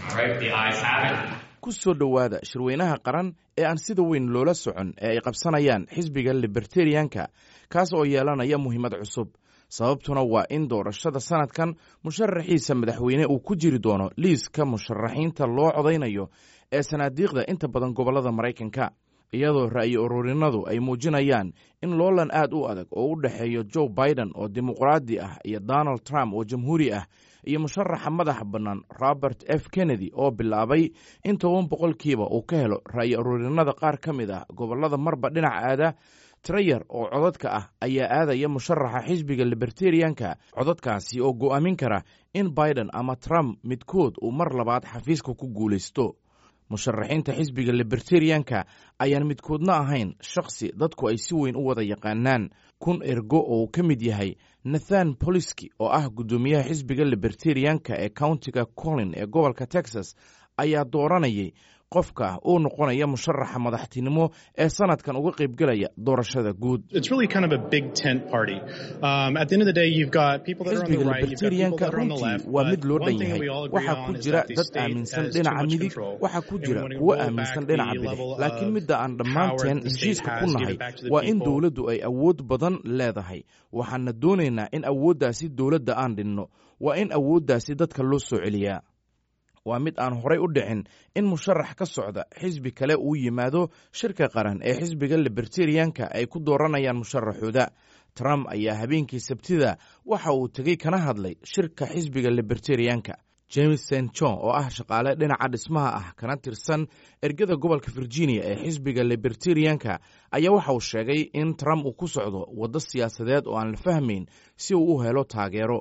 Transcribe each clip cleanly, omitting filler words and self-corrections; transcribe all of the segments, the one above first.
ku soo dhowaada shirweynaha qaran ee aan sida weyn loola socon ee ay qabsanayaan xisbiga libertarianka kaas oo yeelanaya muhiimad cusub sababtuna waa in doorashada sanadkan musharaxiisa madaxweyne uu ku jiri doono liiska musharaxiinta loo codaynayo ee sanaadiiqda inta badan gobollada Maraykanka iyadoo ra'yi ururinadu ay muujinayaan in loolan aad u adag oo u dhaxeeyo Joe Biden oo dimuqraadi ah iyo Donald Trump oo jamhuuri ah iyo musharaxa madaxa bannaan Robert F Kennedy oo bilaabay in 10% uu ka helo ra'yi ururinada qaar ka mid ah gobollada marba dhinac aada Trayer oo codadka ah ayaa aadaya musharaxa xisbiga libertarianka codadkaasi oo go'aamin kara in Biden ama Trump midkood uu mar labaad xafiiska ku guulaysto musharaxiinta xisbiga libertarianka ayaan midkoodna ahayn shakhsi dadku ay si weyn u wada yaqaanaan kun ergo oo ka mid yahay Nathan Poliski oo ah gudoomiyaha xisbiga libertarianka ee countiga Collin ee gobolka Texas ayaa dooranayay qofka uu noqonaya musharaxa madaxtinimo ee sanadkan uga qayb galaya doorashada guud. It's really kind of a big tent party. At the end of the day you've got people that are on the right, you've got people that are on the left. Waa mid loo dhan yahay. Waxa ku jira dad aaminsan dhinaca midig, waxa ku jira kuwa aaminsan dhinaca bidix. Laakiin midda aan dhammaanteen heshiiska ku nahay waa in dawladdu ay awood badan leedahay. Waxaana doonaynaa in awooddaasi dawladda aan dhinno. Waa in awooddaasi dadka loo soo celiyaa. waa mid aan horay u dhicin in musharax ka socda xisbi kale uu yimaado shirka qaran ee xisbiga libertarianka ay ku dooranayaan musharaxooda. Trump ayaa habeenkii Sabtida waxa uu tegey kana hadlay shirka xisbiga libertarianka. James St. John oo ah shaqaale dhinaca dhismaha ah kana tirsan ergada gobolka Virginia ee xisbiga libertarianka ayaa waxa uu sheegay in Trump uu ku socdo waddo siyaasadeed oo aan la fahmayn si uu u helo taageero.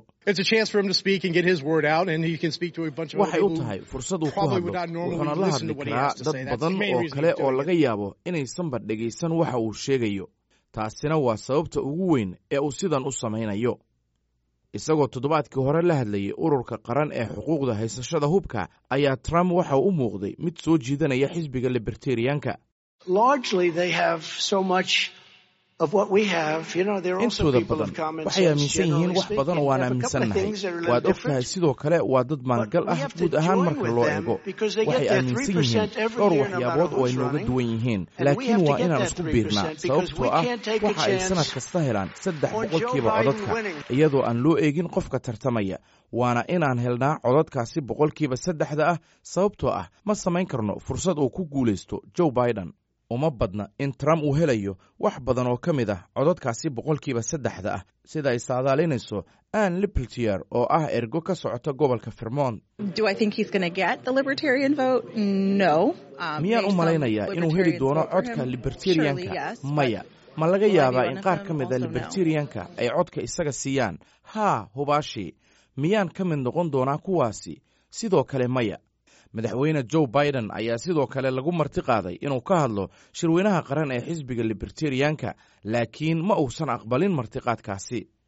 Waxay u tahay fursad uu ku hadlo wuxuuna la hadli karaa dad badan oo kale oo laga yaabo inaysanba dhegaysan waxa uu sheegayo. Taasina waa sababta ugu weyn ee uu sidan u samaynayo. isagoo toddobaadkii hore la hadlayay ururka qaran ee xuquuqda haysashada hubka ayaa Trump waxa uu muuqday mid soo jiidanaya xisbiga libertarianka. intooda badan waxay aaminsan yihiin wax badan oo aan aaminsannahay. waad ogtahay sidoo kale waa dad maangal ah guud ahaan marka loo eego. waxay aaminsan yihiin dhowr waxyaabood oo ay nooga duwan yihiin laakiin waa inaan isku biirnaa sababtoo ah waxa ay sanad kasta helaan 3% codadka iyadoo aan loo eegin qofka tartamaya. waana inaan helnaa codadkaasi 3% ah sababtoo ah ma samayn karno fursad uu ku guulaysto Joe Biden. uma badna in Trump uu helayo wax badan oo ka mid ah codadkaasi 3% ah sida ay saadaalinayso Ann Lipeltier oo ah ergo ka socota gobolka Vermont. miyaan u malaynayaa inuu heli doono codka libertarianka? maya. ma laga yaabaa in qaar ka mid a libertarianka ay codka isaga siiyaan? haa, hubaashi. miyaan ka mid noqon doonaa kuwaasi? sidoo kale maya. madaxweyne Joe Biden ayaa sidoo kale lagu marti qaaday inuu ka hadlo shirweynaha qaran ee xisbiga libertarianka laakiin ma uusan aqbalin martiqaadkaasi.